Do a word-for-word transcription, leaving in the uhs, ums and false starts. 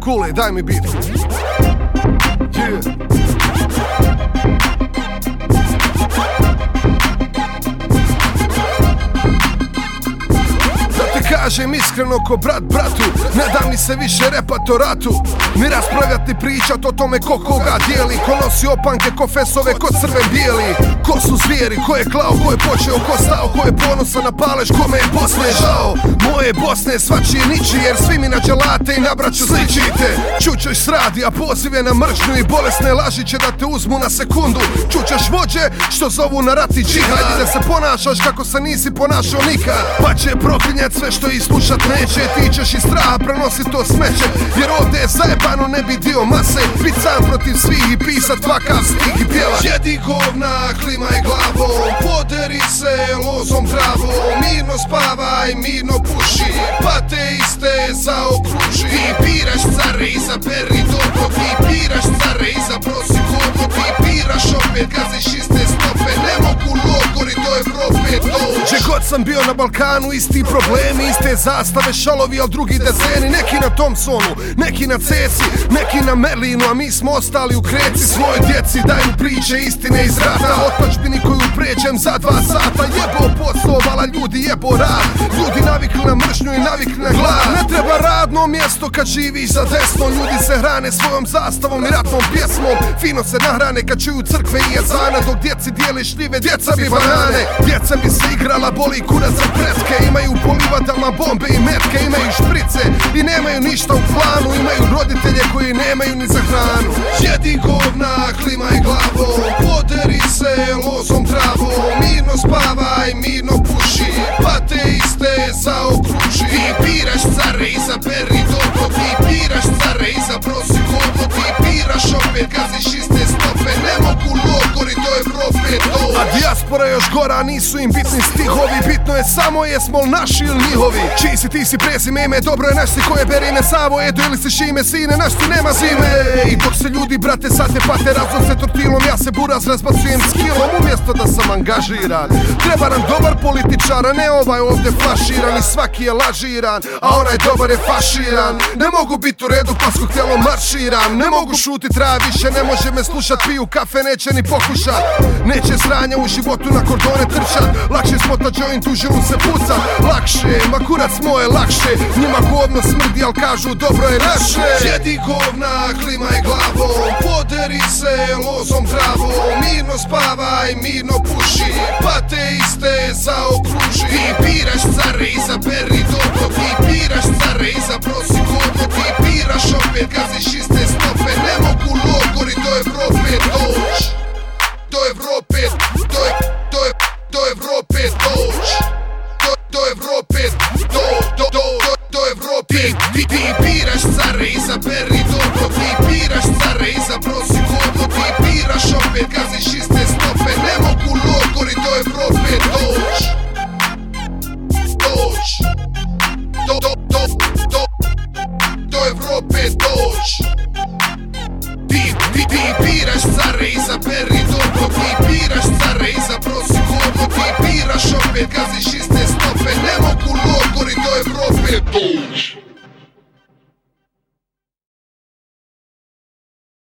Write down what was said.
Kule, daj mi bit. Yeah. Kažem iskreno ko brat bratu, ne da mi se više repat o ratu, ni raspravljati pričat o tome ko koga dijeli, ko nosi opanke, ko fesove, ko crven bijeli, ko su zvijeri, ko je klao, ko je počeo, ko stao, ko je ponosan na palež, kome je Bosne žao. Moje Bosne svačije niči, jer svi mi na dželate i na braću sličite. Čućeš s radija pozive na mržnju i bolesne laži će da te uzmu na sekundu. Čućeš vođe što zovu na rat i džihad, i da se ponašaš kako se nisi ponašao nikad, pa će proklinjat sve što i slušat neće. Ti ćeš iz straha prenosit to smeće, jer ovdje je zajebano ne bi dio mase, bit sam protiv svih i pisat vakav stih i pjevat. Jedi govna, klimaj glavom, poderi se lozom travom, mirno spavaj, mirno puši, pa te iste zaokruži. Ti biraš care, izaberi dobro, ti biraš care, zaprosi kogo, ti biraš opet, gaziš iste stope, ne mogu logori do Evrope doći. Gdje god sam bio na Balkanu, isti problemi, iste zastave, šalovi, al drugi dezeni. Neki na Thompsonu, neki na Ceci, neki na Merlinu, a mi smo ostali u kreci. Svojoj djeci daju priče istine iz rata, otačbini koju pređem za dva sata. Jebo posao, vala ljudi, jebo rad, ljudi navikli na mržnju i navikli na glad. Ne treba radno mjesto kad živiš za desno, ljudi se hrane svojom zastavom i ratnom pjesmom. Fino se nahrane kad čuju crkve i jezane, dok djeci dijeli šljive, djeca bi banane. Djeca bi se igrala, boli kurac za pretke, imaju polivadama bombe i metke, imaju šprice i nemaju ništa u planu, imaju roditelje koji nemaju ni za hranu. Jedi govna, klimaj glavom, poderi se lozom travom, mirno spavaj, mirno puši, pa te iste zaokruži. Ti biraš care, izaberi dobro, ti biraš care, zaprosi kogo, ti biraš opet, gaziš iste stope, ne mogu logori do Evrope doći. A dijaspora još gora, nisu im bitni stihovi, bitno je samo jesmo li naši ili njihovi. Čiji si, ti si prezime ime, dobro je naš si koje berine Savo, Edo ili si Šime, sine, naš ti nema zime. I dok se ljudi brate sate pate razom se tortilom, ja se buraz razbacujem s kilom umjesto da sam angažiran. Treba nam dobar političar, a ne ovaj ovdje flaširan, i svaki je lažiran, a onaj dobar je faširan. Ne mogu bit u redu pa skog tijelo marširam, ne mogu šutit, traja više, ne može me slušat, piju kafe, neće ni pokušat, neće sranja u životu na kordone trčat, lakše smota joint u žilu se pucat, lakše, ma kurac moje lakše, njima govno smrdi al kažu dobro je naše. Jedi govna, klimaj glavom, poderi se lozom travom, mirno spavaj, mirno puši, pa te iste zaokruži. Ti biraš care, izaberi dobro, ti biraš care, zaprosi kogo, ti biraš opet, gaziš iste stope, ne mogu logori do Evrope doć. Do Evrope, do, do, do Evrope doć. Do, do Evrope, do, do, do, do Evrope. Ti, ti, ti biraš care, izaberi dobro, ti biraš care, zaprosi kogo, ti biraš opet, gaziš iste stope, ne mogu logori do Evrope doć. Doć. Do, do, do, do, do Evrope doć. Ti, ti, ti biraš care, izaberi dobro, ti biraš care, zaprosi kogo, ti biraš opet, gaziš iste